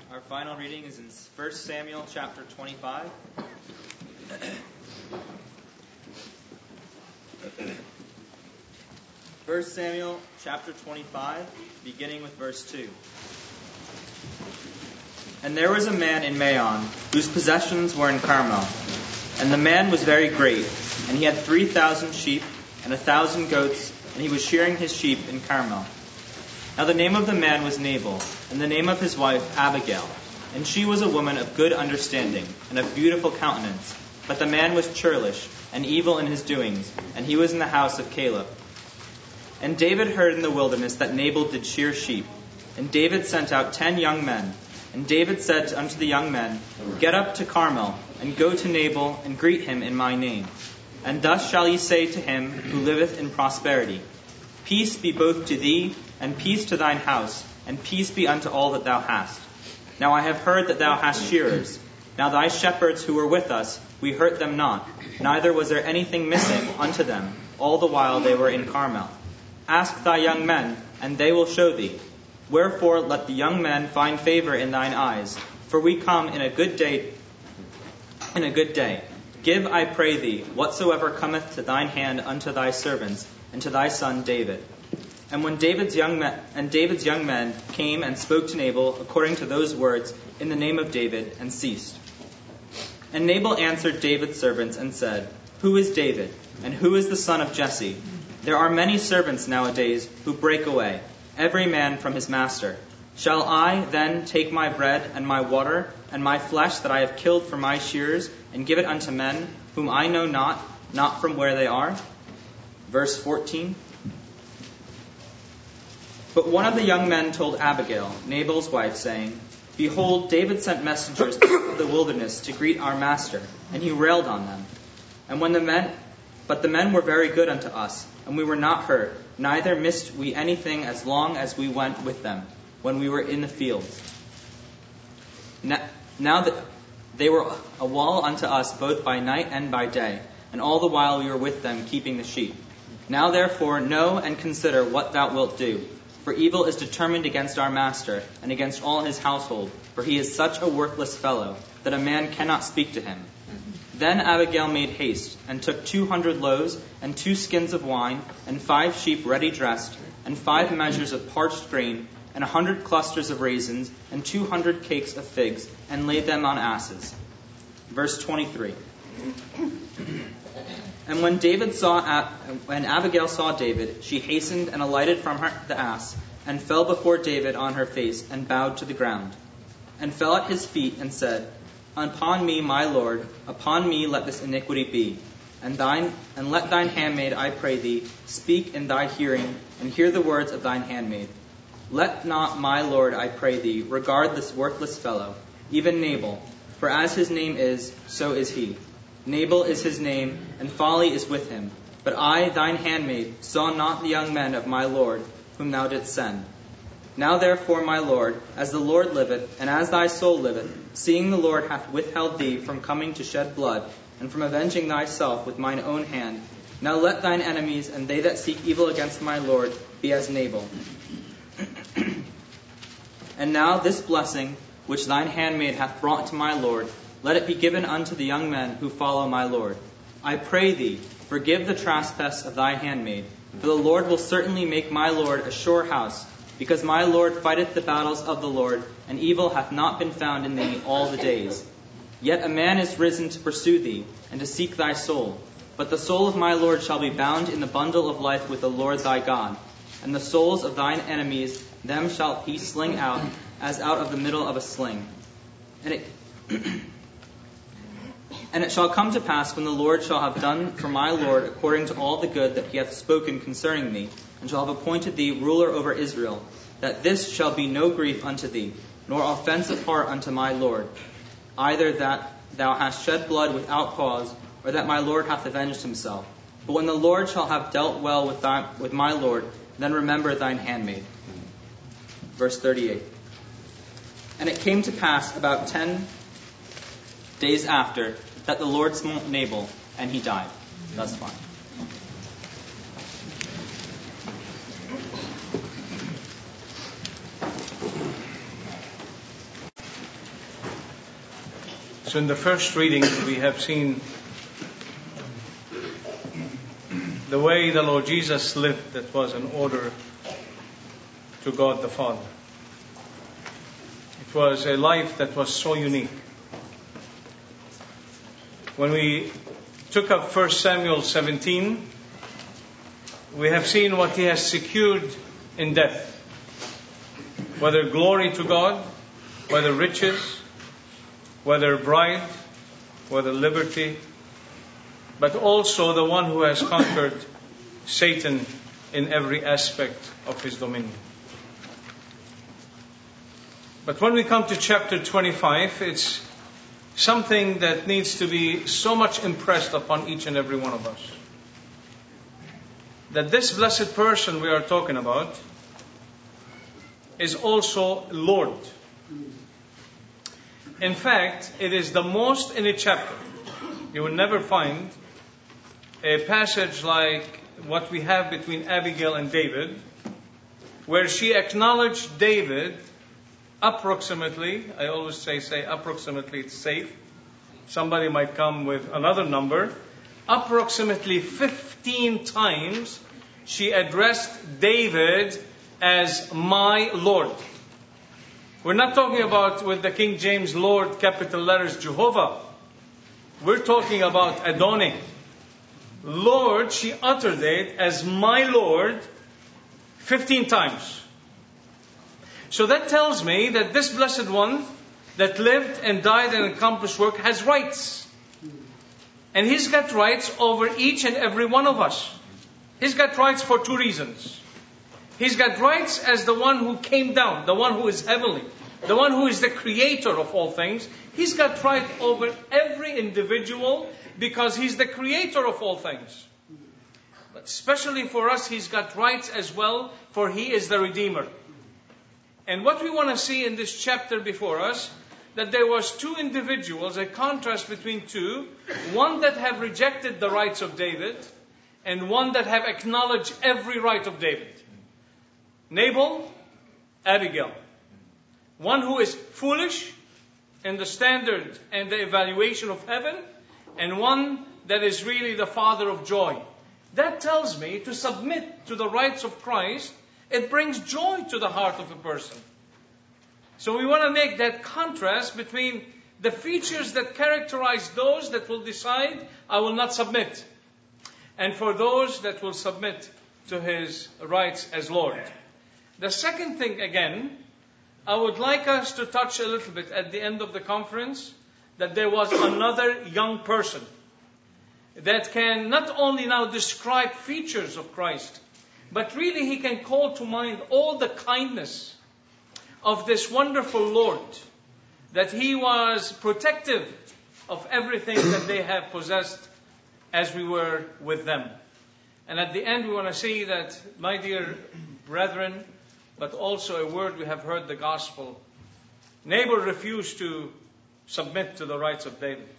Our final reading is in 1 Samuel chapter 25. First Samuel chapter 25, beginning with verse 2. And there was a man in Maon, whose possessions were in Carmel. And the man was very great, and he had 3,000 sheep and 1,000 goats, and he was shearing his sheep in Carmel. Now the name of the man was Nabal, and the name of his wife Abigail. And she was a woman of good understanding, and of beautiful countenance. But the man was churlish, and evil in his doings, and he was in the house of Caleb. And David heard in the wilderness that Nabal did shear sheep. And David sent out 10 young men. And David said unto the young men, Get up to Carmel, and go to Nabal, and greet him in my name. And thus shall ye say to him who liveth in prosperity, Peace be both to thee, and peace to thine house, and peace be unto all that thou hast. Now I have heard that thou hast shearers. Now thy shepherds who were with us, we hurt them not, neither was there anything missing unto them, all the while they were in Carmel. Ask thy young men, and they will show thee. Wherefore let the young men find favor in thine eyes, for we come in a good day. Give, I pray thee, whatsoever cometh to thine hand unto thy servants, and to thy son David. And David's young men came and spoke to Nabal according to those words in the name of David, and ceased. And Nabal answered David's servants and said, Who is David, and who is the son of Jesse? There are many servants nowadays who break away, every man from his master. Shall I then take my bread and my water and my flesh that I have killed for my shearers, and give it unto men whom I know not from where they are? Verse 14. But one of the young men told Abigail, Nabal's wife, saying, Behold, David sent messengers to the wilderness to greet our master, and he railed on them. But the men were very good unto us, and we were not hurt, neither missed we anything as long as we went with them, when we were in the fields. Now that they were a wall unto us both by night and by day, and all the while we were with them keeping the sheep. Now therefore know and consider what thou wilt do. For evil is determined against our master, and against all his household, for he is such a worthless fellow, that a man cannot speak to him. Then Abigail made haste, and took 200 loaves, and 2 skins of wine, and 5 sheep ready dressed, and 5 measures of parched grain, and 100 clusters of raisins, and 200 cakes of figs, and laid them on asses. Verse 23. And when Abigail saw David, she hastened and alighted from the ass, and fell before David on her face, and bowed to the ground, and fell at his feet, and said, Upon me, my Lord, upon me let this iniquity be. And let thine handmaid, I pray thee, speak in thy hearing, and hear the words of thine handmaid. Let not, my Lord, I pray thee, regard this worthless fellow, even Nabal, for as his name is, so is he. Nabal is his name, and folly is with him. But I, thine handmaid, saw not the young men of my Lord, whom thou didst send. Now therefore, my Lord, as the Lord liveth, and as thy soul liveth, seeing the Lord hath withheld thee from coming to shed blood, and from avenging thyself with mine own hand, now let thine enemies, and they that seek evil against my Lord, be as Nabal. And now this blessing, which thine handmaid hath brought to my Lord, let it be given unto the young men who follow my Lord. I pray thee, forgive the trespass of thy handmaid, for the Lord will certainly make my Lord a sure house, because my Lord fighteth the battles of the Lord, and evil hath not been found in thee all the days. Yet a man is risen to pursue thee, and to seek thy soul. But the soul of my Lord shall be bound in the bundle of life with the Lord thy God. And the souls of thine enemies, them shall he sling out, as out of the middle of a sling. And it shall come to pass, when the Lord shall have done for my Lord according to all the good that he hath spoken concerning thee, and shall have appointed thee ruler over Israel, that this shall be no grief unto thee, nor offense of heart unto my Lord, either that thou hast shed blood without cause, or that my Lord hath avenged himself. But when the Lord shall have dealt well with my Lord, then remember thine handmaid. Verse 38. And it came to pass about 10 days after, that the Lord smote Nabal, and he died. Thus far. So in the first reading, we have seen the way the Lord Jesus lived that was in order to God the Father. It was a life that was so unique. When we took up 1 Samuel 17, we have seen what he has secured in death. Whether glory to God, whether riches, whether bride, whether liberty, but also the one who has conquered Satan in every aspect of his dominion. But when we come to chapter 25, it's something that needs to be so much impressed upon each and every one of us. That this blessed person we are talking about is also Lord. In fact, it is the most in a chapter. You will never find a passage like what we have between Abigail and David, where she acknowledged David approximately, I always say approximately, it's safe. Somebody might come with another number. Approximately 15 times she addressed David as my Lord. We're not talking about with the King James Lord, capital letters, Jehovah. We're talking about Adonai. Lord, she uttered it as my Lord 15 times. So that tells me that this blessed one that lived and died and accomplished work has rights. And he's got rights over each and every one of us. He's got rights for two reasons. He's got rights as the one who came down, the one who is heavenly, the one who is the creator of all things. He's got right over every individual because he's the creator of all things. But especially for us, he's got rights as well, for he is the Redeemer. And what we want to see in this chapter before us, that there was two individuals, a contrast between two, one that have rejected the rights of David, and one that have acknowledged every right of David. Nabal, Abigail. One who is foolish in the standard and the evaluation of heaven, and one that is really the father of joy. That tells me to submit to the rights of Christ, it brings joy to the heart of a person. So we want to make that contrast between the features that characterize those that will decide, I will not submit, and for those that will submit to his rights as Lord. The second thing, again, I would like us to touch a little bit at the end of the conference, that there was another young person that can not only now describe features of Christ, but really he can call to mind all the kindness of this wonderful Lord, that he was protective of everything that they have possessed as we were with them. And at the end we want to see that, my dear brethren, but also a word we have heard the gospel. Nabal refused to submit to the rights of David.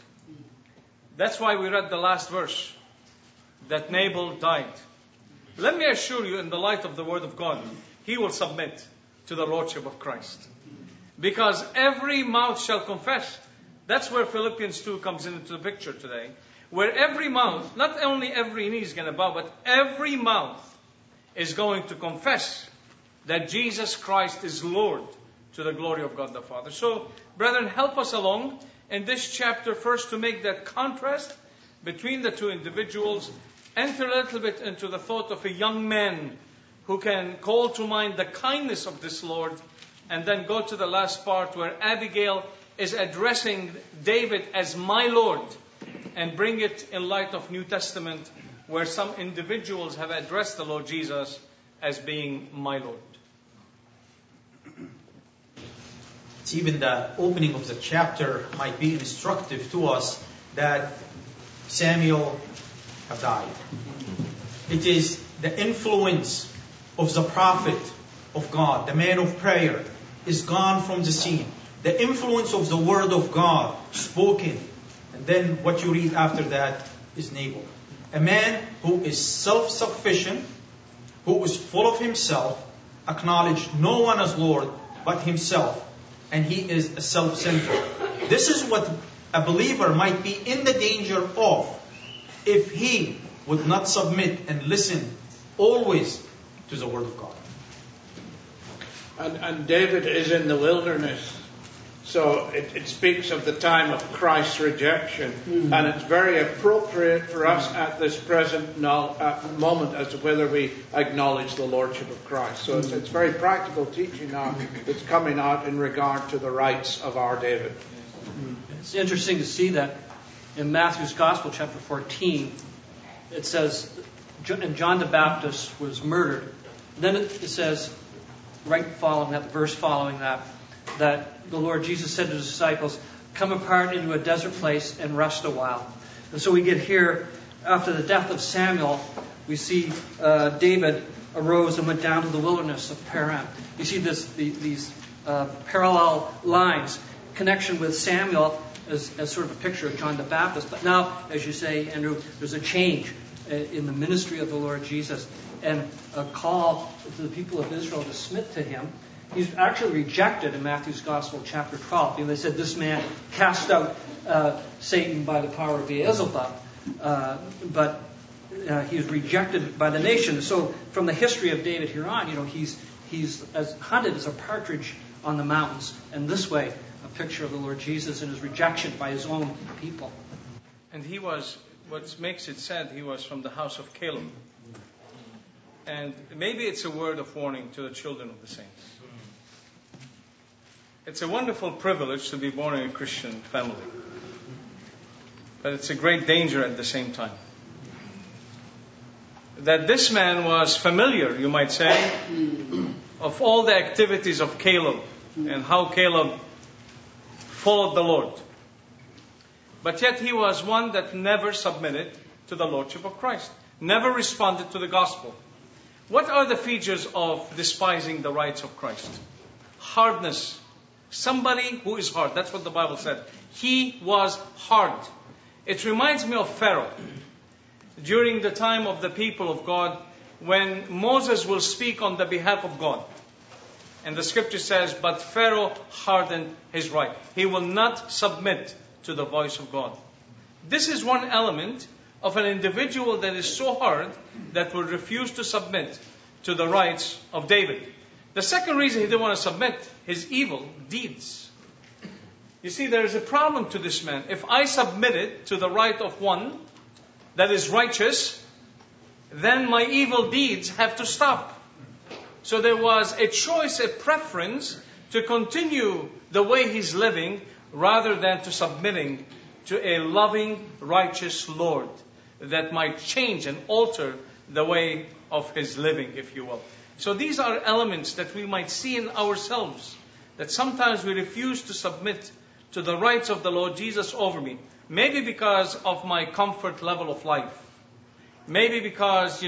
That's why we read the last verse, that Nabal died. Let me assure you, in the light of the word of God, he will submit to the lordship of Christ. Because every mouth shall confess. That's where Philippians 2 comes into the picture today. Where every mouth, not only every knee is going to bow, but every mouth is going to confess that Jesus Christ is Lord, to the glory of God the Father. So, brethren, help us along in this chapter first to make that contrast between the two individuals. Enter a little bit into the thought of a young man who can call to mind the kindness of this Lord, and then go to the last part where Abigail is addressing David as my Lord, and bring it in light of New Testament where some individuals have addressed the Lord Jesus as being my Lord. It's even the opening of the chapter might be instructive to us that Samuel have died. It is the influence of the prophet of God, the man of prayer, is gone from the scene. The influence of the word of God spoken. And then what you read after that is Nabal. A man who is self-sufficient, who is full of himself, acknowledged no one as Lord but himself. And he is a self-centered. This is what a believer might be in the danger of if he would not submit and listen always to the Word of God. And David is in the wilderness. So it speaks of the time of Christ's rejection. And it's very appropriate for us at this present moment as to whether we acknowledge the Lordship of Christ. So it's very practical teaching now that's coming out in regard to the rights of our David. It's interesting to see that in Matthew's Gospel, chapter 14, it says, and John the Baptist was murdered. Then it says, right following that, the verse following that the Lord Jesus said to his disciples, come apart into a desert place and rest a while. And so we get here, after the death of Samuel, we see David arose and went down to the wilderness of Paran. You see these parallel lines, connection with Samuel as sort of a picture of John the Baptist. But now, as you say, Andrew, there's a change in the ministry of the Lord Jesus and a call to the people of Israel to submit to him. He's actually rejected in Matthew's Gospel, chapter 12. They said this man cast out Satan by the power of Beelzebub. But he was rejected by the nation. So from the history of David here on, he's as hunted as a partridge on the mountains. And this way, a picture of the Lord Jesus and his rejection by his own people. And he was, what makes it sad, he was from the house of Caleb. And maybe it's a word of warning to the children of the saints. It's a wonderful privilege to be born in a Christian family. But it's a great danger at the same time. That this man was familiar, you might say, of all the activities of Caleb and how Caleb followed the Lord. But yet he was one that never submitted to the Lordship of Christ. Never responded to the gospel. What are the features of despising the rights of Christ? Hardness. Somebody who is hard. That's what the Bible said. He was hard. It reminds me of Pharaoh. During the time of the people of God, when Moses will speak on the behalf of God. And the scripture says, but Pharaoh hardened his right. He will not submit to the voice of God. This is one element of an individual that is so hard that will refuse to submit to the rights of David. The second reason he didn't want to submit, his evil deeds. You see, there is a problem to this man. If I submitted to the right of one that is righteous, then my evil deeds have to stop. So there was a choice, a preference to continue the way he's living rather than to submitting to a loving, righteous Lord that might change and alter the way of his living, if you will. So these are elements that we might see in ourselves, that sometimes we refuse to submit to the rights of the Lord Jesus over me. Maybe because of my comfort level of life. Maybe because,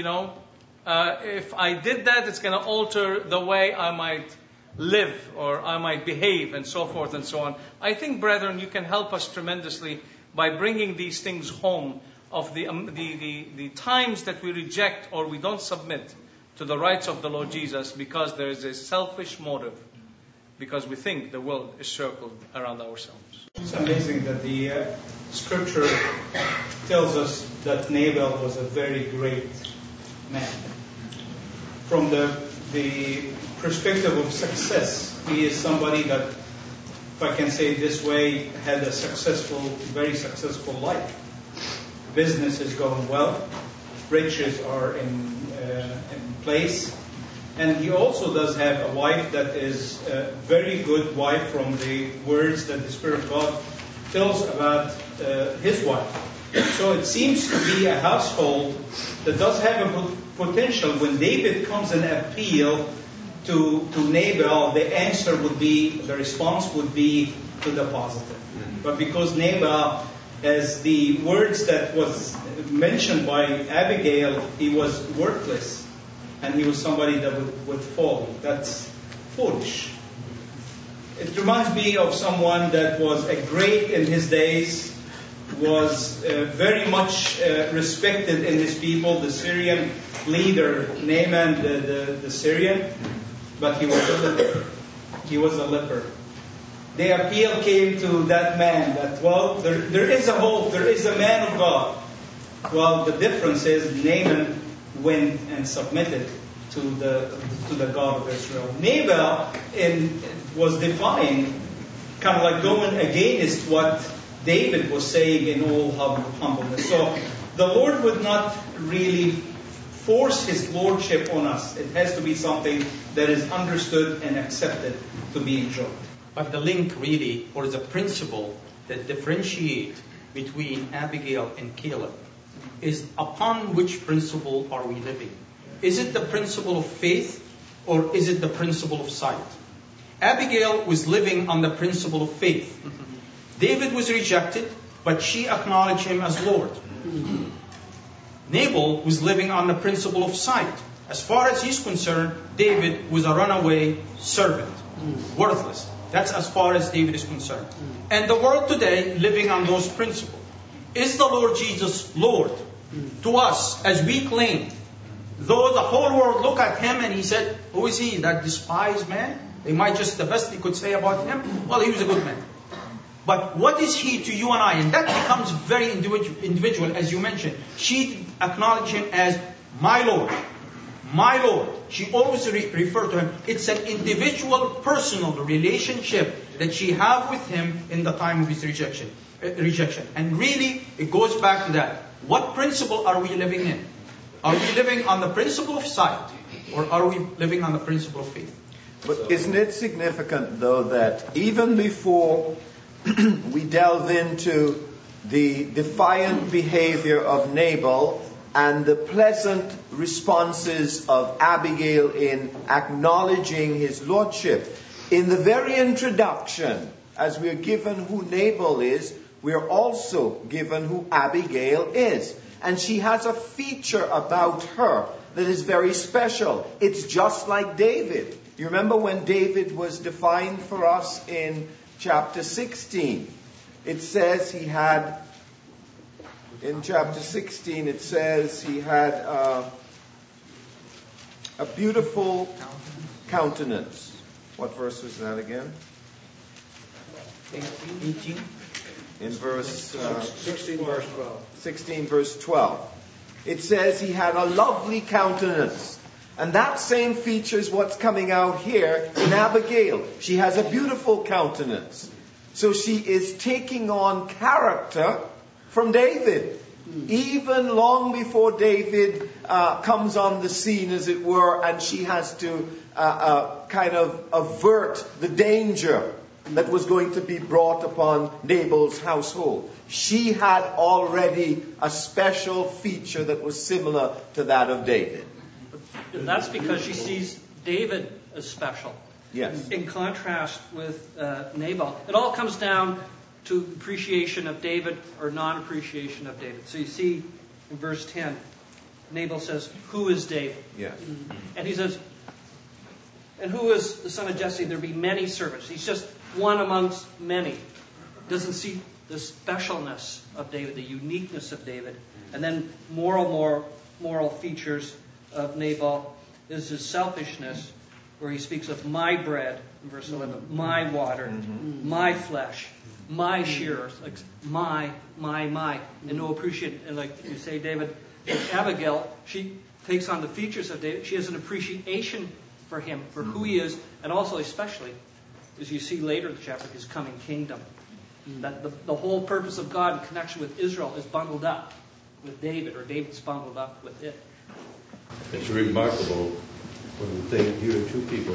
if I did that, it's going to alter the way I might live or I might behave and so forth and so on. I think, brethren, you can help us tremendously by bringing these things home of the times that we reject or we don't submit to the rights of the Lord Jesus because there is a selfish motive, because we think the world is circled around ourselves. It's amazing that the scripture tells us that Nabal was a very great man. From the perspective of success, he is somebody that, if I can say it this way, had a very successful life. Business is going well, riches are in place, and he also does have a wife that is a very good wife from the words that the Spirit of God tells about his wife. So it seems to be a household that does have a potential. When David comes and appeal to Nabal, the response would be to the positive. But because Nabal, as the words that was mentioned by Abigail, he was worthless. And he was somebody that would fall. That's foolish. It reminds me of someone that was a great in his days, was very much respected in his people, the Syrian leader, Naaman the Syrian, but he was a leper. He was a leper. the appeal came to that man that, well, there is a hope, there is a man of God. Well, the difference is Naaman went and submitted to the God of Israel. Nabal was defying, kind of like going against what David was saying in all humbleness. So the Lord would not really force His lordship on us. It has to be something that is understood and accepted to be enjoyed. But the link really, or the principle that differentiate between Abigail and Caleb, is upon which principle are we living? Is it the principle of faith, or is it the principle of sight? Abigail was living on the principle of faith. David was rejected, but she acknowledged him as Lord. Nabal was living on the principle of sight. As far as he's concerned, David was a runaway servant, worthless. That's as far as David is concerned. And the world today, living on those principles. Is the Lord Jesus Lord to us, as we claim? Though the whole world look at Him and He said, who is He, that despised man? They might just, the best they could say about Him, well, He was a good man. But what is He to you and I? And that becomes very individual, as you mentioned. She acknowledged Him as my Lord. My Lord. She always referred to Him. It's an individual, personal relationship that she had with Him in the time of His rejection. And really, it goes back to that. What principle are we living in? Are we living on the principle of sight, or are we living on the principle of faith? But isn't it significant, though, that even before we delve into the defiant behavior of Nabal and the pleasant responses of Abigail in acknowledging his lordship, in the very introduction, as we are given who Nabal is, we are also given who Abigail is. And she has a feature about her that is very special. It's just like David. You remember when David was defined for us in chapter 16? It says he had, in chapter 16, it says he had a beautiful countenance. What verse was that again? 18. In verse 16 verse 12. 16 verse 12. It says he had a lovely countenance. And that same feature is what's coming out here in Abigail. She has a beautiful countenance. So she is taking on character from David. Even long before David comes on the scene, as it were, and she has to kind of avert the danger that was going to be brought upon Nabal's household. She had already a special feature that was similar to that of David. And that's because she sees David as special. Yes. In contrast with Nabal. It all comes down to appreciation of David or non-appreciation of David. So you see in verse 10, Nabal says, who is David? Yes. And he says, and who is the son of Jesse? There be many servants. He's just one amongst many. Doesn't see the specialness of David, the uniqueness of David. And then moral features of Nabal is his selfishness, where he speaks of my bread, in verse 11, my water, my flesh, my shearers, like my, and no appreciation. And like you say, David, Abigail, she takes on the features of David. She has an appreciation for him, for who he is, and also especially, as you see later in the chapter, his coming kingdom. That the whole purpose of God in connection with Israel is bundled up with David, or David's bundled up with it. It's remarkable when you think here are two people.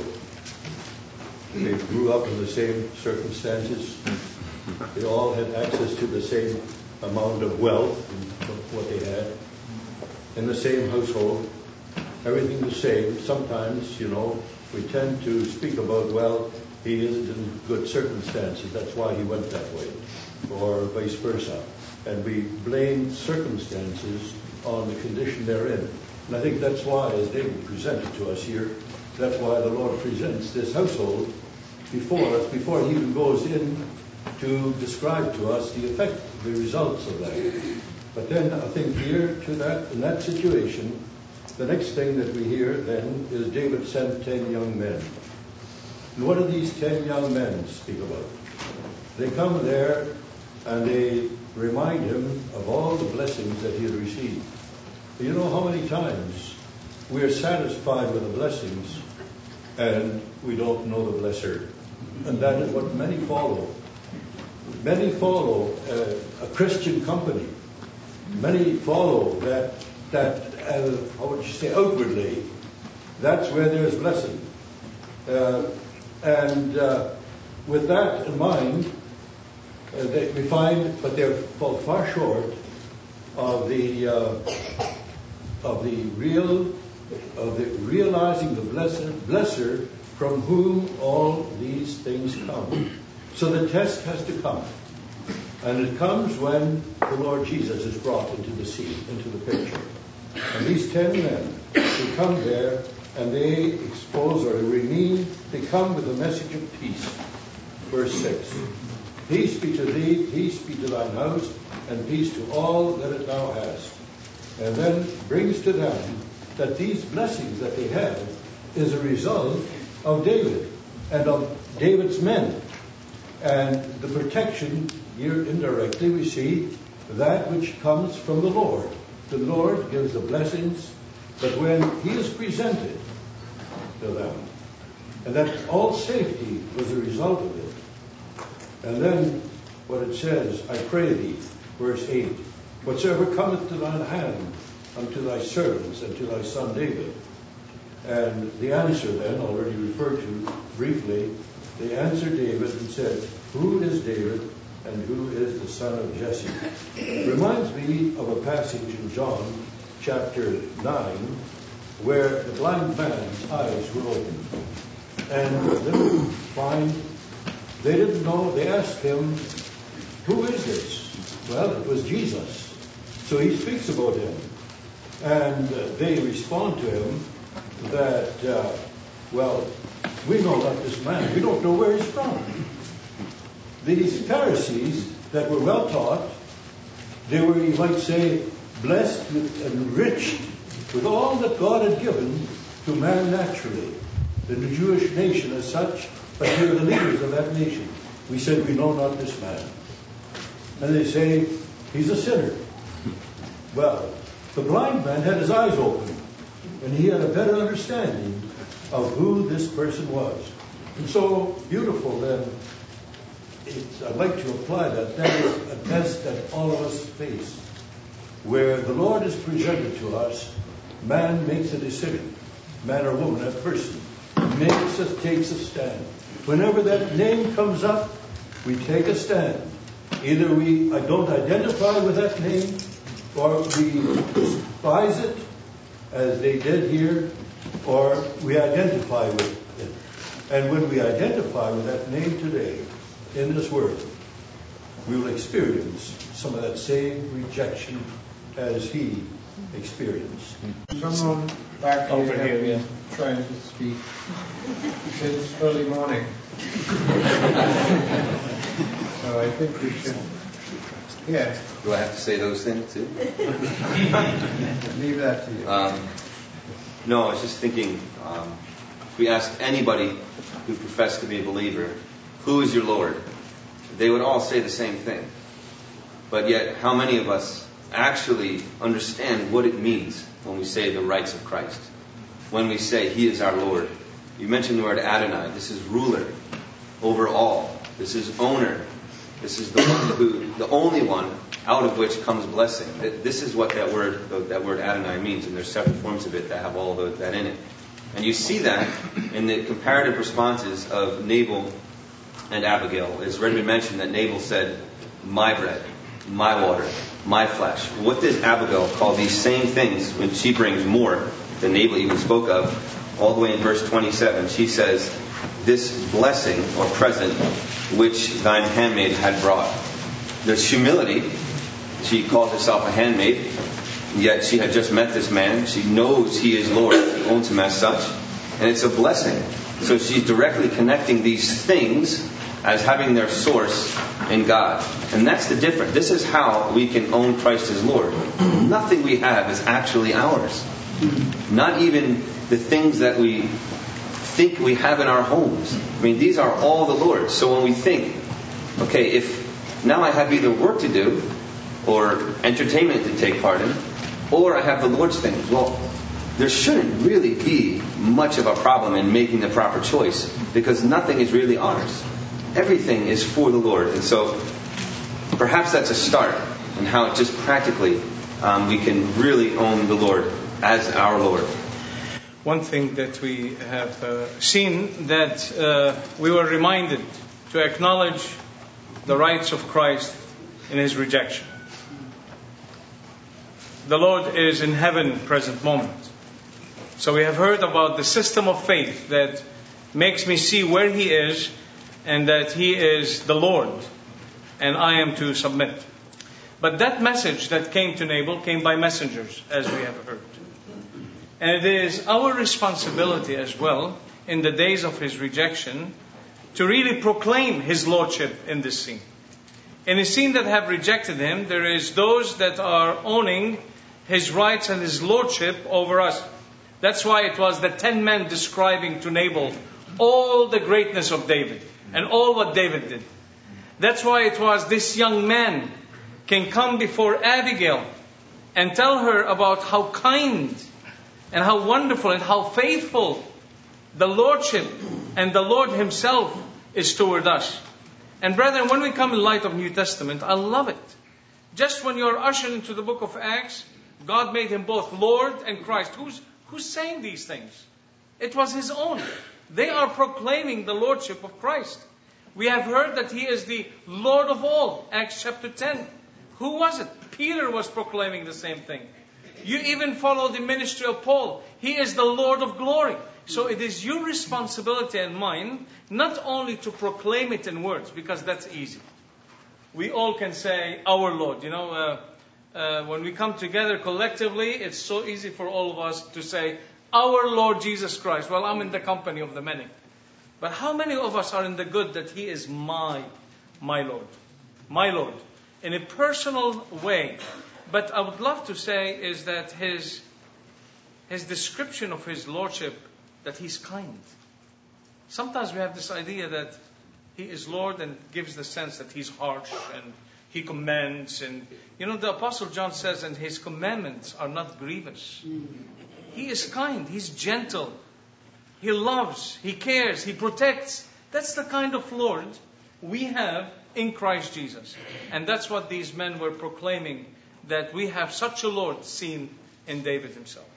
They grew up in the same circumstances. They all had access to the same amount of wealth, what they had, in the same household. Everything the same. Sometimes, we tend to speak about, well, he isn't in good circumstances, that's why he went that way, or vice versa. And we blame circumstances on the condition they're in. And I think that's why, as David presented to us here, that's why the Lord presents this household before us, before he even goes in to describe to us the effect, the results of that. But then I think here, in that situation, the next thing that we hear then is David sent 10 young men. And what do these 10 young men speak about? They come there and they remind him of all the blessings that he had received. You know how many times we are satisfied with the blessings and we don't know the blesser. And that is what many follow. Many follow a Christian company. Many follow that how would you say, outwardly. That's where there's blessing. With that in mind, we find, but they're fall far short of the realizing the blesser from whom all these things come. So the test has to come. And it comes when the Lord Jesus is brought into the scene, into the picture. And these 10 men, they come there and they expose or they come with a message of peace. Verse 6. Peace be to thee, peace be to thine house, and peace to all that thou hast. And then brings to them that these blessings that they have is a result of David and of David's men. And the protection, here indirectly we see that which comes from the Lord. The Lord gives the blessings, but when he is presented to them, and that all safety was a result of it. And then what it says, I pray thee, verse 8, whatsoever cometh to thine hand unto thy servants and to thy son David. And the answer then, already referred to briefly, they answered David and said, who is David and who is the son of Jesse? It reminds me of a passage in John chapter 9 where the blind man's eyes were opened. And then we find they didn't know, they asked him, who is this? Well, it was Jesus. So he speaks about him. And they respond to him that, we know not this man. We don't know where he's from. These Pharisees that were well taught, they were, you might say, blessed and enriched with all that God had given to man naturally. The Jewish nation as such, but they were the leaders of that nation. We said, we know not this man. And they say, he's a sinner. Well, the blind man had his eyes open, and he had a better understanding of who this person was. And so beautiful then, I'd like to apply that. That is a test that all of us face. Where the Lord is presented to us, man makes a decision. Man or woman, that person, takes a stand. Whenever that name comes up, we take a stand. Either we don't identify with that name, or we despise it, as they did here, or we identify with it. And when we identify with that name today, in this world, we will experience some of that same rejection as he experienced. Someone back over here trying to speak. It's early morning. So I think we should. Yeah. Do I have to say those things too? Leave that to you. No, I was just thinking, if we asked anybody who professed to be a believer, who is your Lord? They would all say the same thing. But yet, how many of us actually understand what it means when we say the rights of Christ? When we say he is our Lord. You mentioned the word Adonai. This is ruler over all. This is owner. This is the one the only one out of which comes blessing. This is what that word Adonai means, and there's several forms of it that have all of that in it. And you see that in the comparative responses of Nabal and Abigail. It's already been mentioned that Nabal said, my bread, my water, my flesh. What does Abigail call these same things when she brings more than Nabal even spoke of? All the way in verse 27, she says, this blessing or present which thine handmaid had brought. There's humility. She calls herself a handmaid, yet she had just met this man. She knows he is Lord. She owns him as such. And it's a blessing. So she's directly connecting these things as having their source in God. And that's the difference. This is how we can own Christ as Lord. Nothing we have is actually ours. Not even the things that we think we have in our homes. I mean, these are all the Lord's. So when we think, okay, if now I have either work to do or entertainment to take part in, or I have the Lord's things, well, there shouldn't really be much of a problem in making the proper choice, because nothing is really ours. Everything is for the Lord. And so perhaps that's a start in how just practically we can really own the Lord as our Lord. One thing that we have seen, that we were reminded to acknowledge the rights of Christ in His rejection. The Lord is in heaven present moment. So we have heard about the system of faith that makes me see where He is and that He is the Lord and I am to submit. But that message that came to Nabal came by messengers, as we have heard. And it is our responsibility as well, in the days of his rejection, to really proclaim his lordship in this scene. In a scene that have rejected him, there is those that are owning his rights and his lordship over us. That's why it was the 10 men describing to Nabal all the greatness of David and all what David did. That's why it was this young man can come before Abigail and tell her about how kind and how wonderful and how faithful the lordship and the Lord Himself is toward us. And brethren, when we come in light of New Testament, I love it. Just when you're ushered into the book of Acts, God made Him both Lord and Christ. Who's saying these things? It was His own. They are proclaiming the lordship of Christ. We have heard that He is the Lord of all. Acts chapter 10. Who was it? Peter was proclaiming the same thing. You even follow the ministry of Paul. He is the Lord of glory. So it is your responsibility and mine not only to proclaim it in words, because that's easy. We all can say, our Lord. When we come together collectively, it's so easy for all of us to say, our Lord Jesus Christ. Well, I'm in the company of the many. But how many of us are in the good that He is my Lord? My Lord. In a personal way. But I would love to say is that His description of His Lordship, that He's kind. Sometimes we have this idea that He is Lord and gives the sense that He's harsh and He commands. And the Apostle John says, and His commandments are not grievous. He is kind. He's gentle. He loves. He cares. He protects. That's the kind of Lord we have in Christ Jesus. And that's what these men were proclaiming, that we have such a Lord seen in David himself.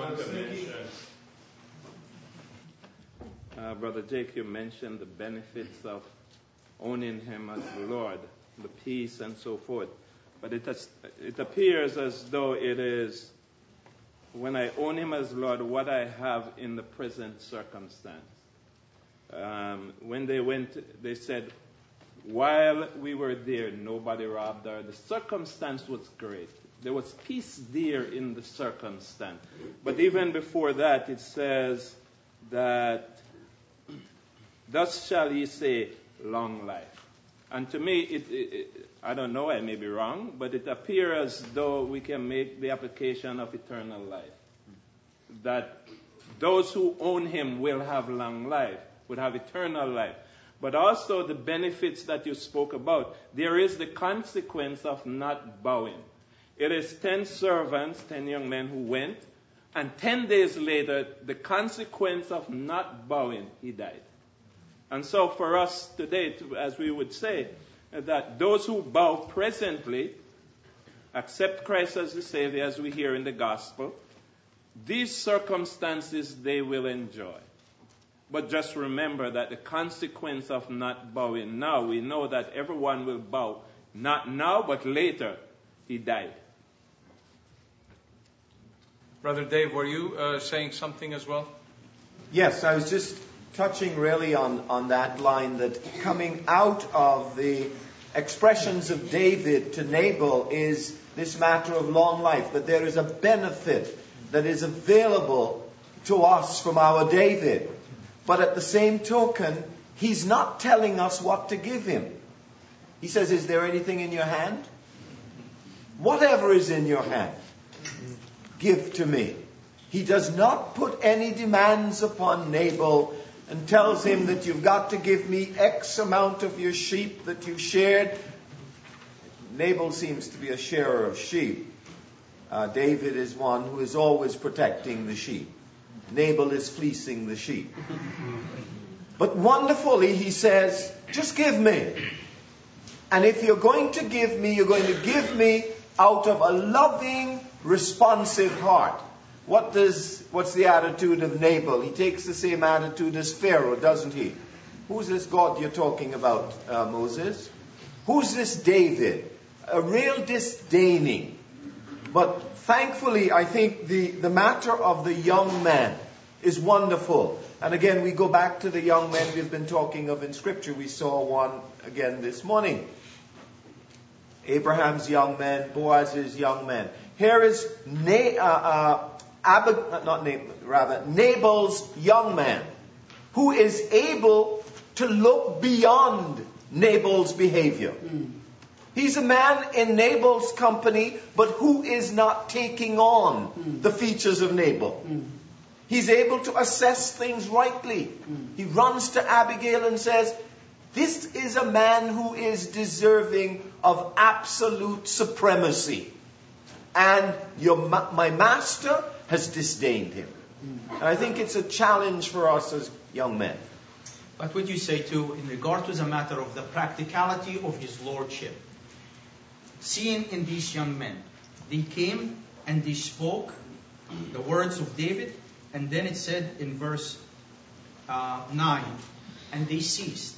Brother Jake, you mentioned the benefits of owning Him as the Lord, the peace and so forth. But it appears as though it is, when I own Him as Lord, what I have in the present circumstance. When they went, they said, while we were there, nobody robbed her. The circumstance was great. There was peace there in the circumstance. But even before that, it says that, thus shall ye say, long life. And to me, I don't know, I may be wrong, but it appears as though we can make the application of eternal life. That those who own Him will have long life, would have eternal life. But also the benefits that you spoke about. There is the consequence of not bowing. It is 10 servants, 10 young men who went, and 10 days later, the consequence of not bowing, he died. And so for us today, as we would say, that those who bow presently, accept Christ as the Savior, as we hear in the gospel, these circumstances they will enjoy. But just remember that the consequence of not bowing now, we know that everyone will bow, not now, but later. He died. Brother Dave, were you saying something as well? Yes, I was just touching really on that line, that coming out of the expressions of David to Nabal is this matter of long life, that there is a benefit that is available to us from our David. But at the same token, he's not telling us what to give him. He says, is there anything in your hand? Whatever is in your hand, give to me. He does not put any demands upon Nabal and tells him that you've got to give me X amount of your sheep that you shared. Nabal seems to be a sharer of sheep. David is one who is always protecting the sheep. Nabal is fleecing the sheep. But wonderfully, he says, just give me. And if you're going to give me, you're going to give me out of a loving, responsive heart. What's the attitude of Nabal? He takes the same attitude as Pharaoh, doesn't he? Who's this God you're talking about, Moses? Who's this David? A real disdaining. But thankfully, I think the matter of the young man is wonderful. And again, we go back to the young men we've been talking of in Scripture. We saw one again this morning. Abraham's young men, Boaz's young men. Here is Nabal's young man, who is able to look beyond Nabal's behavior. He's a man in Nabal's company, but who is not taking on the features of Nabal. He's able to assess things rightly. He runs to Abigail and says, this is a man who is deserving of absolute supremacy. And my master has disdained him. And I think it's a challenge for us as young men. But what you say too, in regard to the matter of the practicality of his lordship, seeing in these young men, they came and they spoke the words of David, and then it said in verse 9, and they ceased.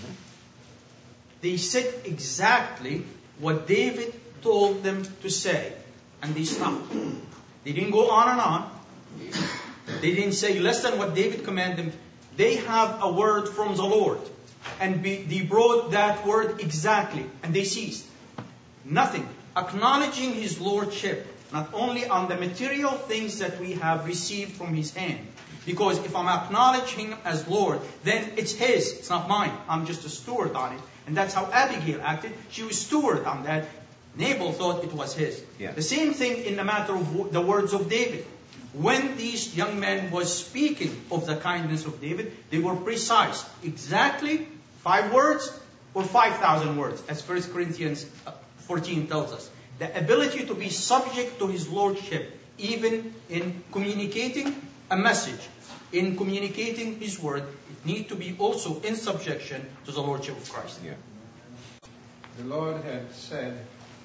They said exactly what David told them to say, and they stopped. They didn't go on and on. They didn't say less than what David commanded them. They have a word from the Lord, and they brought that word exactly, and they ceased. Nothing. Acknowledging his lordship, not only on the material things that we have received from his hand. Because if I'm acknowledging him as Lord, then it's his, it's not mine. I'm just a steward on it. And that's how Abigail acted. She was steward on that. Nabal thought it was his. Yeah. The same thing in the matter of the words of David. When these young men was speaking of the kindness of David, they were precise. Exactly 5 words or 5,000 words, as 1 Corinthians 14 tells us. The ability to be subject to his lordship, even in communicating a message, in communicating his word, it need to be also in subjection to the lordship of Christ. Yeah. The Lord had said,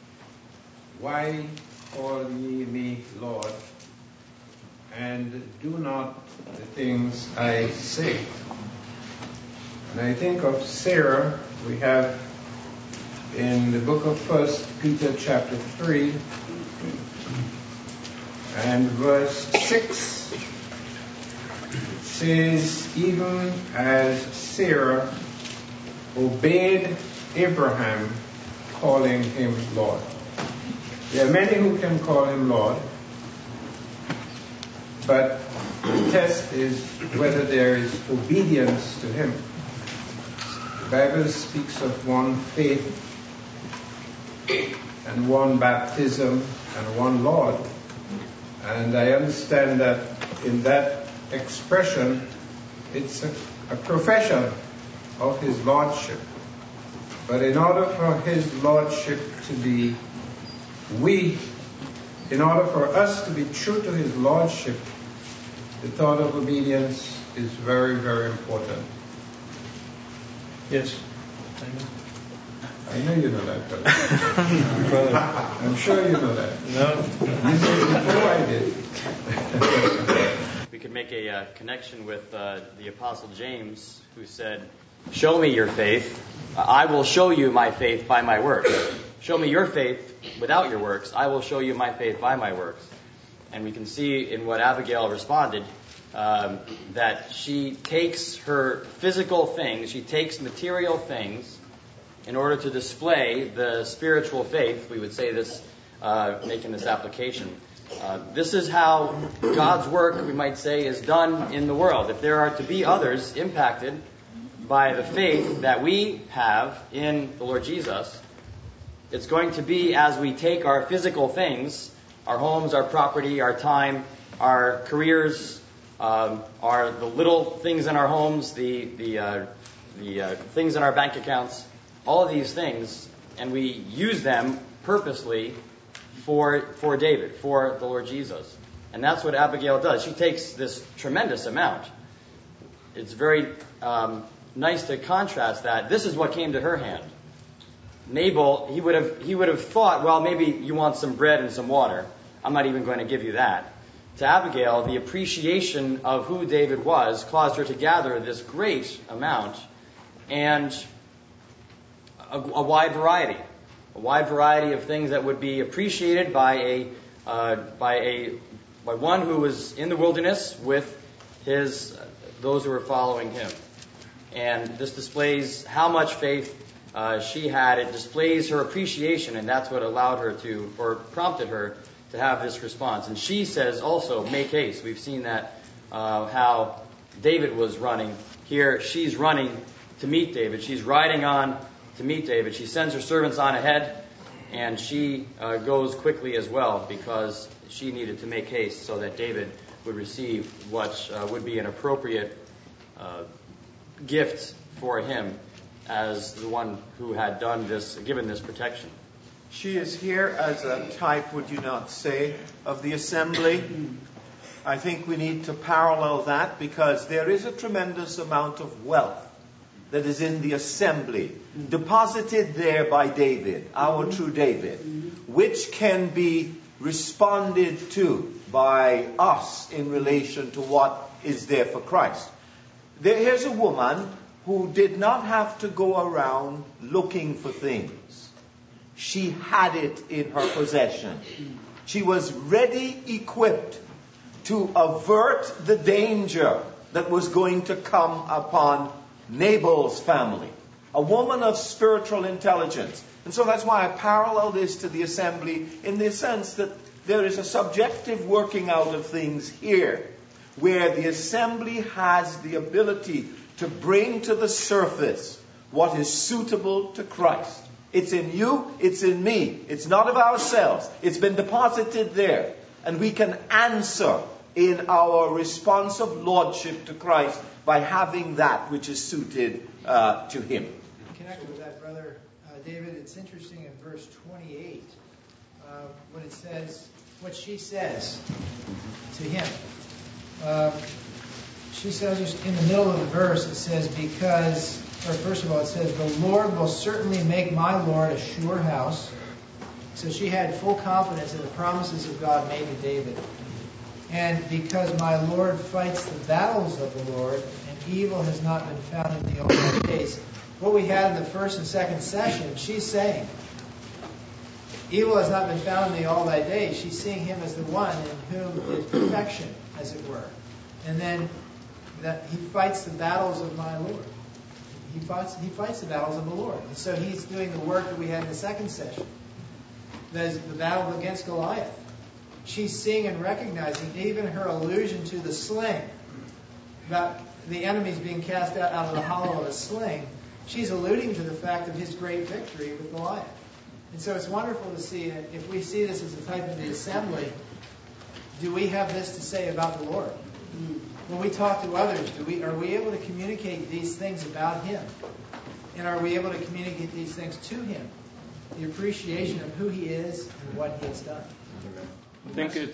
why call ye me Lord, and do not the things I say? And I think of Sarah, we have in the book of 1 Peter chapter 3 and verse 6, it says, even as Sarah obeyed Abraham, calling him Lord. There are many who can call him Lord, but the test is whether there is obedience to him. The Bible speaks of one faith and one baptism and one Lord. And I understand that in that expression, it's a profession of his lordship. But in order for his lordship to be in order for us to be true to his lordship, the thought of obedience is very, very important. Yes. I know you know that, brother. I'm sure you know that. No. You knew it before I did. We could make a connection with the Apostle James, who said, show me your faith. I will show you my faith by my works. Show me your faith without your works. I will show you my faith by my works. And we can see in what Abigail responded, that she takes her physical things, she takes material things in order to display the spiritual faith. We would say this, making this application. This is how God's work, we might say, is done in the world. If there are to be others impacted by the faith that we have in the Lord Jesus, it's going to be as we take our physical things, our homes, our property, our time, our careers, are the little things in our homes, the things in our bank accounts, all of these things, and we use them purposely for David, for the Lord Jesus. And that's what Abigail does. She takes this tremendous amount. It's very nice to contrast that. This is what came to her hand. Nabal, he would have thought, well, maybe you want some bread and some water. I'm not even going to give you that. To Abigail, the appreciation of who David was caused her to gather this great amount and a wide variety of things that would be appreciated by one who was in the wilderness with those who were following him. And this displays how much faith she had. It displays her appreciation, and that's what allowed her to, or prompted her to have this response. And she says also, make haste. We've seen that how David was running. Here, she's running to meet David. She's riding on to meet David. She sends her servants on ahead, and she goes quickly as well because she needed to make haste so that David would receive what would be an appropriate gift for him as the one who had given this protection. She is here as a type, would you not say, of the assembly? I think we need to parallel that because there is a tremendous amount of wealth that is in the assembly, deposited there by David, our true David, which can be responded to by us in relation to what is there for Christ. Here's a woman who did not have to go around looking for things. She had it in her possession. She was ready, equipped to avert the danger that was going to come upon Nabal's family. A woman of spiritual intelligence. And so that's why I parallel this to the assembly in the sense that there is a subjective working out of things here, where the assembly has the ability to bring to the surface what is suitable to Christ. It's in you, it's in me. It's not of ourselves. It's been deposited there. And we can answer in our response of lordship to Christ by having that which is suited to Him. Connected with that, Brother David, it's interesting in verse 28 when it says, what she says to him. She says in the middle of the verse, it says, first of all, it says, the Lord will certainly make my Lord a sure house. So she had full confidence in the promises of God made to David. And because my Lord fights the battles of the Lord, and evil has not been found in the old days. What we had in the first and second session, she's saying, evil has not been found in the all thy days. She's seeing him as the one in whom is perfection, as it were. And then that he fights the battles of my Lord. He fights the battles of the Lord. And so he's doing the work that we had in the second session. There's the battle against Goliath. She's seeing and recognizing even her allusion to the sling, about the enemies being cast out of the hollow of a sling. She's alluding to the fact of his great victory with Goliath. And so it's wonderful to see that if we see this as a type of the assembly, do we have this to say about the Lord? When we talk to others, are we able to communicate these things about Him? And are we able to communicate these things to Him? The appreciation of who He is and what He has done. I think I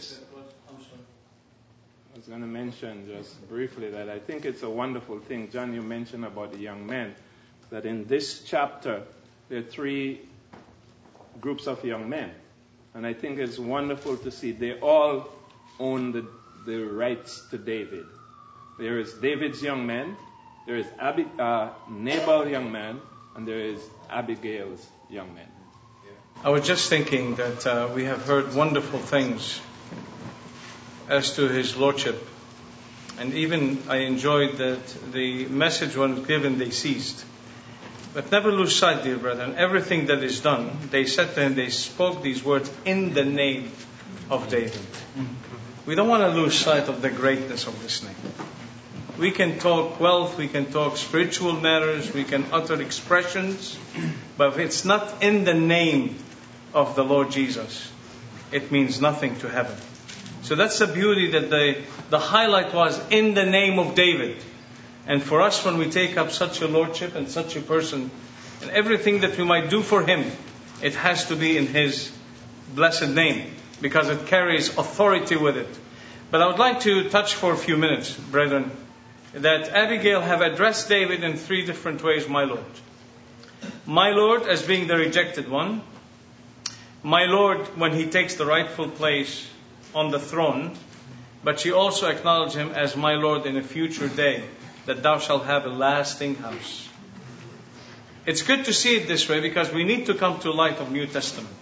was going to mention just briefly that I think it's a wonderful thing, John, you mentioned about the young men, that in this chapter there are three groups of young men. And I think it's wonderful to see they all own the rights to David. There is David's young men, there is Nabal's young man, and there is Abigail's young men. I was just thinking that we have heard wonderful things as to his lordship. And even I enjoyed that the message when given, they ceased. But never lose sight, dear brethren, everything that is done, they said to him, they spoke these words in the name of David. We don't want to lose sight of the greatness of this name. We can talk wealth, we can talk spiritual matters, we can utter expressions, but if it's not in the name of the Lord Jesus, it means nothing to heaven. So that's the beauty that the highlight was in the name of David. And for us, when we take up such a lordship and such a person, and everything that we might do for him, it has to be in his blessed name, because it carries authority with it. But I would like to touch for a few minutes, brethren, that Abigail have addressed David in 3 different ways, my Lord. My Lord as being the rejected one. My Lord when he takes the rightful place on the throne. But she also acknowledged him as my Lord in a future day, that thou shalt have a lasting house. It's good to see it this way, because we need to come to light of New Testament.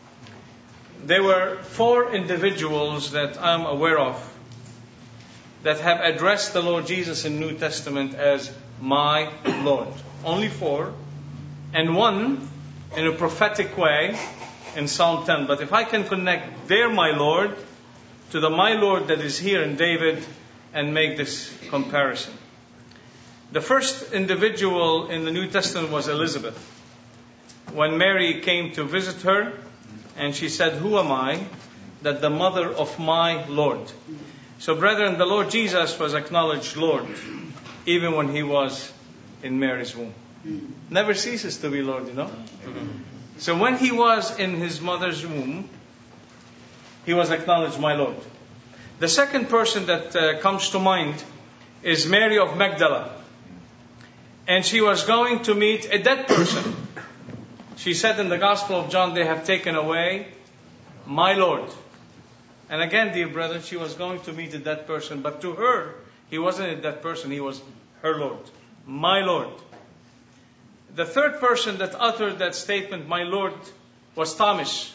There were 4 individuals that I'm aware of that have addressed the Lord Jesus in New Testament as my Lord. Only 4. And 1 in a prophetic way in Psalm 10. But if I can connect their my Lord to the my Lord that is here in David and make this comparison. The first individual in the New Testament was Elizabeth. When Mary came to visit her, and she said, who am I, that the mother of my Lord? So brethren, the Lord Jesus was acknowledged Lord, even when he was in Mary's womb. Never ceases to be Lord, you know. So when he was in his mother's womb, he was acknowledged my Lord. The second person that comes to mind is Mary of Magdala. And she was going to meet a dead person. She said in the Gospel of John, they have taken away my Lord. And again, dear brethren, she was going to meet a dead person. But to her, he wasn't a dead person. He was her Lord. My Lord. The third person that uttered that statement, my Lord, was Thomas.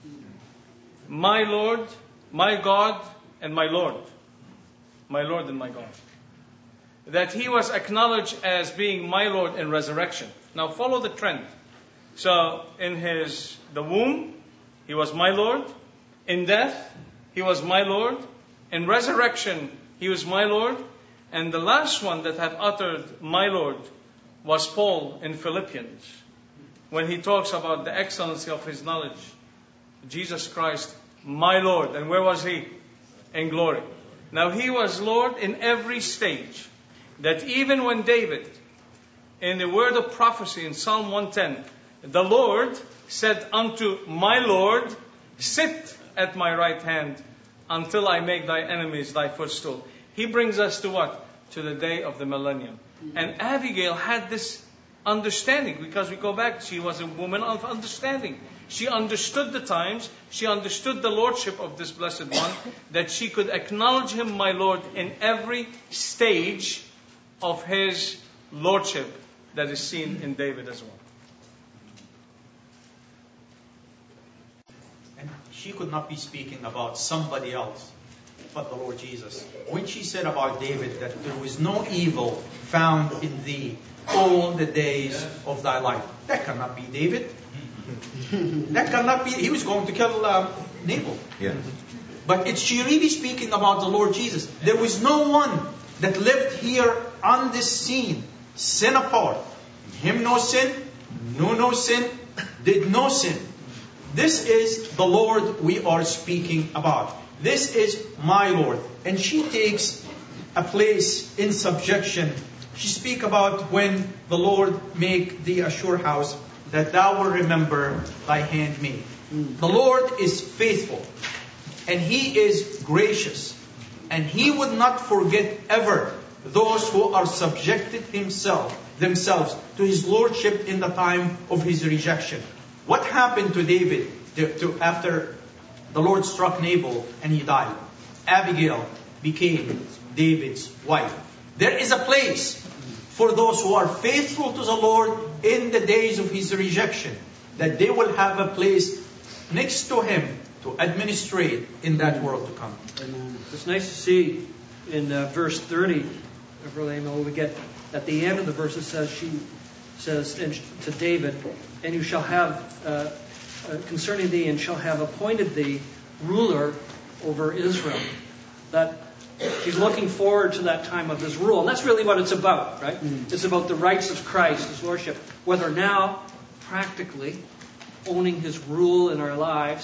My Lord, my God, and my Lord. My Lord and my God. That he was acknowledged as being my Lord in resurrection. Now follow the trend. So in the womb, he was my Lord. In death, he was my Lord. In resurrection, he was my Lord. And the last one that had uttered my Lord was Paul in Philippians, when he talks about the excellency of his knowledge. Jesus Christ, my Lord. And where was he? In glory. Now he was Lord in every stage. That even when David, in the word of prophecy in Psalm 110, the Lord said unto my Lord, sit at my right hand until I make thy enemies thy footstool. He brings us to what? To the day of the millennium. And Abigail had this understanding, because we go back, she was a woman of understanding. She understood the times, she understood the lordship of this blessed one, that she could acknowledge him, my Lord, in every stage of his lordship that is seen in David as well. And she could not be speaking about somebody else but the Lord Jesus. When she said about David that there was no evil found in thee all the days of thy life. That cannot be David. That cannot be. He was going to kill Nabal. Yeah. But is she really speaking about the Lord Jesus? There was no one that lived here on this scene, sin apart. Him no sin, no sin, did no sin. This is the Lord we are speaking about. This is my Lord. And she takes a place in subjection. She speaks about when the Lord make thee a sure house, that thou will remember thy handmaid. The Lord is faithful, and He is gracious, and He would not forget ever those who are subjected themselves to His lordship in the time of His rejection. What happened to David after the Lord struck Nabal and he died? Abigail became David's wife. There is a place for those who are faithful to the Lord in the days of His rejection, that they will have a place next to Him to administrate in that world to come. Amen. It's nice to see in verse 30 of Brother Emil, we get at the end of the verse, it says, she says to David, and you shall have, concerning thee, and shall have appointed thee ruler over Israel. That she's looking forward to that time of His rule. And that's really what it's about, right? It's about the rights of Christ, His lordship. Whether now, practically, owning His rule in our lives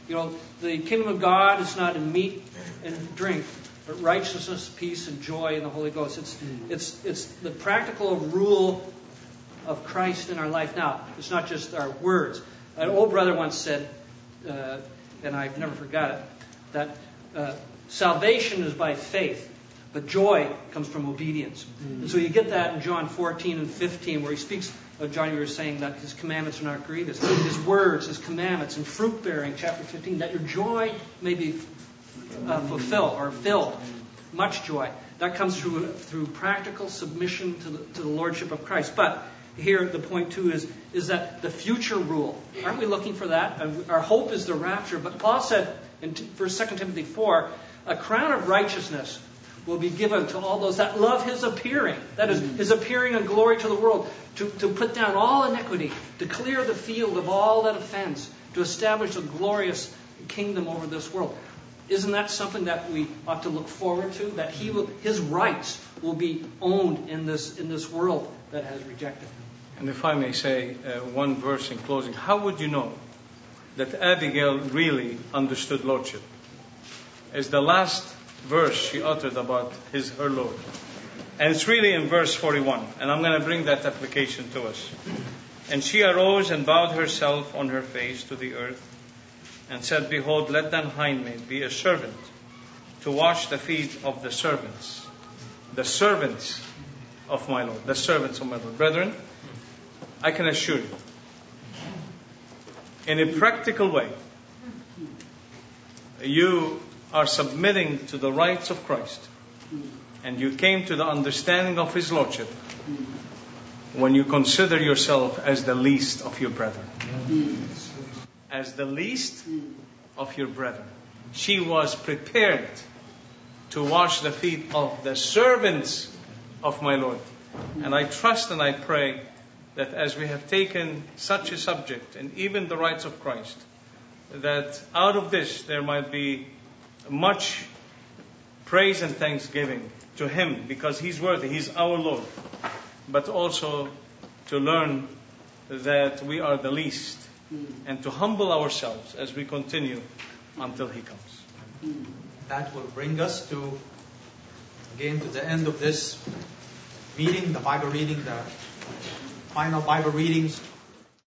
The kingdom of God is not in meat and drink, but righteousness, peace, and joy in the Holy Ghost. It's the practical rule of Christ in our life now. It's not just our words. An old brother once said, and I've never forgot it, that salvation is by faith, but joy comes from obedience. And so you get that in John 14 and 15, where he speaks of, John, you were saying that his commandments are not grievous. His words, his commandments, and fruit-bearing, chapter 15, that your joy may be fulfilled or filled. Much joy. That comes through practical submission to the Lordship of Christ. But here the point too is that the future rule. Aren't we looking for that? Our hope is the rapture. But Paul said in 2 Timothy 4, a crown of righteousness will be given to all those that love his appearing. That is, his appearing in glory to the world. To put down all iniquity. To clear the field of all that offends. To establish a glorious kingdom over this world. Isn't that something that we ought to look forward to? That his rights will be owned in this world that has rejected him. And if I may say one verse in closing, how would you know that Abigail really understood lordship? Is the last verse she uttered about her Lord. And it's really in verse 41. And I'm going to bring that application to us. And she arose and bowed herself on her face to the earth and said, Behold, let thine handmaid be a servant to wash the feet of the servants of my Lord. The servants of my Lord. Brethren, I can assure you, in a practical way, you are submitting to the rights of Christ, and you came to the understanding of His Lordship when you consider yourself as the least of your brethren. As the least of your brethren. She was prepared to wash the feet of the servants of my Lord. And I trust and I pray that as we have taken such a subject, and even the rights of Christ, that out of this there might be much praise and thanksgiving to Him, because He's worthy, He's our Lord. But also to learn that we are the least, and to humble ourselves as we continue until He comes. That will bring us to the end of this meeting, the Bible reading, the final Bible readings